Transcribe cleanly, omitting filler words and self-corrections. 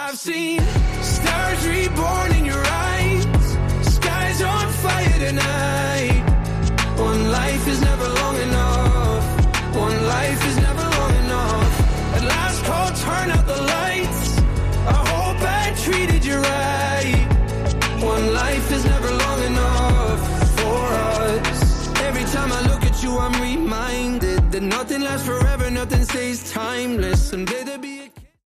I've seen stars reborn in your eyes, skies on fire tonight. One life is never long enough. One life is never long enough. At last call, turn out the lights. I hope I treated you right. One life is never long enough for us. Every time I look at you, I'm reminded that nothing lasts forever, nothing stays timeless. And baby,